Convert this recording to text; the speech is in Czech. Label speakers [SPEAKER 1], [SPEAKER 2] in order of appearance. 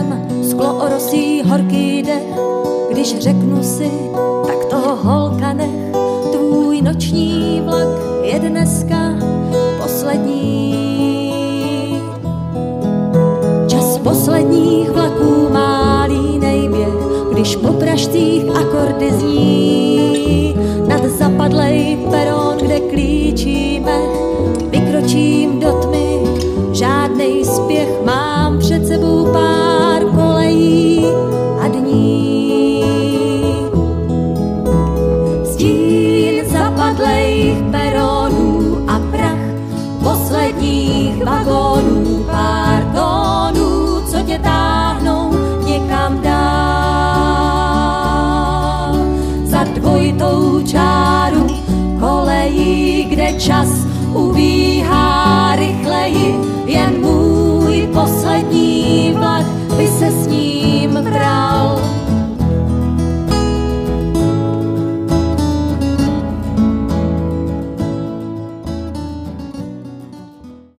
[SPEAKER 1] tam sklo orosí horký dech. Když řeknu si, tak toho holka nech, tvůj noční vlak je dneska poslední. Čas posledních vlaků má línej běh, když po pražcích akordy zní. Nad zapadlej peron, kde klíčíme, vykročím do tmy, žádnej spěch, mám před sebou pár kolejí a dní. Stín zapadlejch peronů a prach posledních vagónů, pár tónů, co tě táhnou někam dál. Za dvojitou čáru kolejí, kde čas ubíhá rychleji, jen můj poslední vlak by se s ním